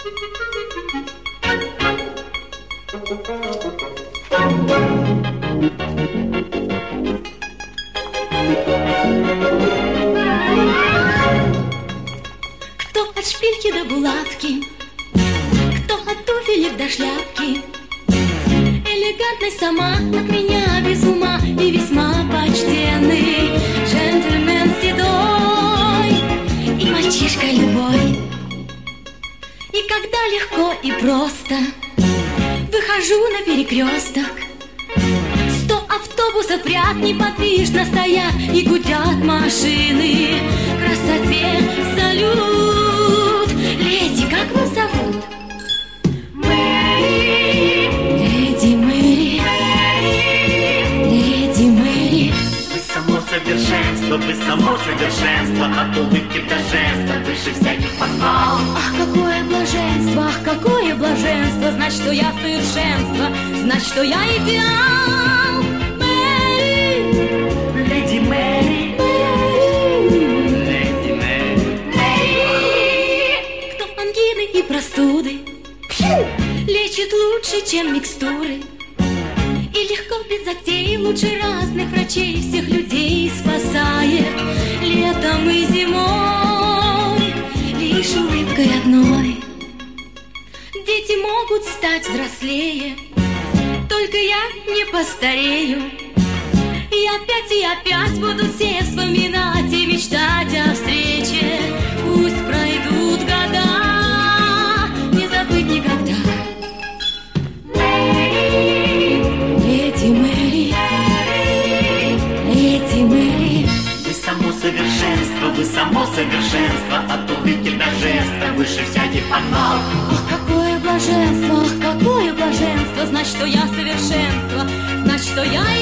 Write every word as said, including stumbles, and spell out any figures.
Кто от шпильки до булавки, кто от туфелек до шляпки, элегантность сама от меня без ума и весьма почтенный джентльмен седой и мальчишка любой. И когда легко и просто выхожу на перекресток, сто автобусов в ряд неподвижно стоят и гудят машины. Красоте салют. Леди, как вас зовут? Мэри. Леди Мэри. Леди Мэри. Вы само совершенство, вы само совершенство, от улыбки до жеста выше всяких похвал. Ах, какое блаженство, ах, какое блаженство, знать, что я совершенство, знать, что я идеал. Мэри. Леди Мэри. Леди Мэри. Мэри. Кто ангины и простуды лечит лучше, чем микстуры, и легко без затей лучше разных врачей всех людей спасает летом и зимой лишь улыбкой одной. Дети могут стать взрослее, только я не постарею. И опять и опять будут все вспоминать и мечтать о встрече. Пусть пройдут года, не забыть никогда. Мэри. Леди Мэри. Леди Мэри. Вы само совершенство, вы само совершенство, от улыбки до жеста выше всяких похвал. Ах, какое блаженство, ах, какое блаженство, знать, что я совершенство, знать, что я